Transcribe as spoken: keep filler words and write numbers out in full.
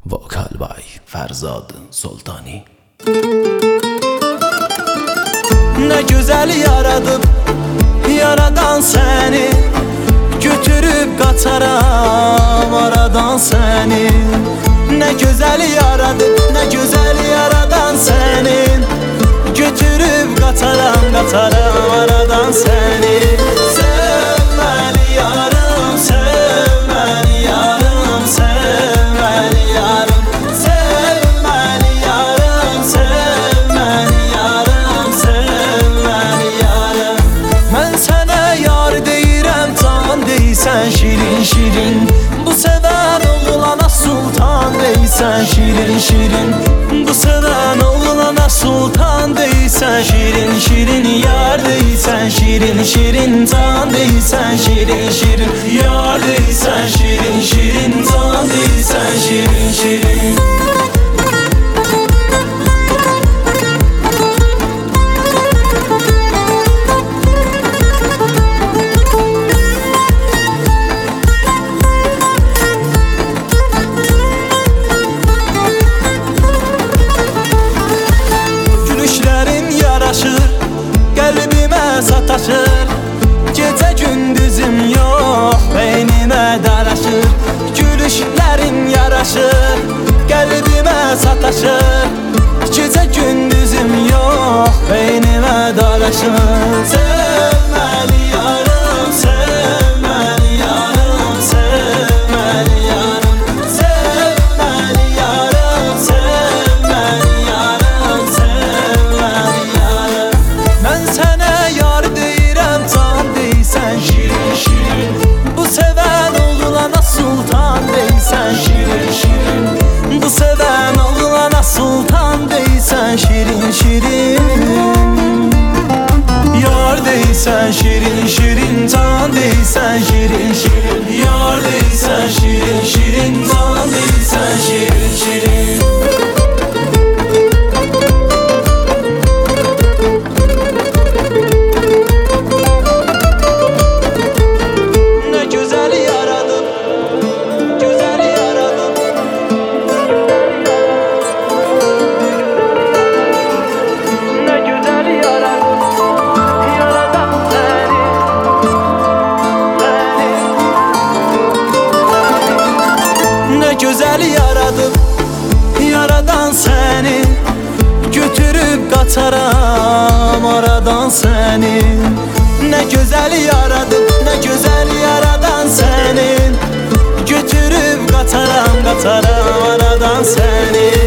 Vokal by Ferzad Sultani. Ne güzel yaradıp yaradan seni, götürüp kataram aradan seni. Ne güzel yaradıp ne güzel yaradan seni, götürüp kataram kataram aradan seni. Sevmeli yarım, sevmeli yarım, sevmeli yarım, sevmeli yarım, sevmeli yarım, sevmeli yarım. Ben sana yar deyirəm, can deysən şirin şirin. Bu seven oğlana sultan deysən şirin şirin. Bu seven oğlana sultan deysən şirin şirin. Yar deysən şirin şirin, can deysən şirin şirin. Yar deysən şirin şirin, can deysən şirin şirin. Qəlbimə sataşır, gecə gündüzüm yox, beynimə daraşır. Gülüşlərin yaraşır, qəlbimə sataşır, gecə gündüzüm yox, beynimə daraşır. Sevməli yarım, sevməli yarım, sevməli yarım, sevməli yarım, sevməli yarım, sevməli yarım. Ben sana yar deyirəm, can deysən şirin şirin. Bu seven oğlana sultan deysən şirin şirin. Bu seven oğlana sultan deysən şirin şirin. Yar deysən şirin şirin, can deysən şirin şirin. Yar deysən şirin şirin, can deysən şirin şirin. Güzel yaradıp yaradan seni, götürüp kataram aradan seni. Ne güzel yaradıp ne güzel yaradan seni, götürüp kataram kataram aradan seni.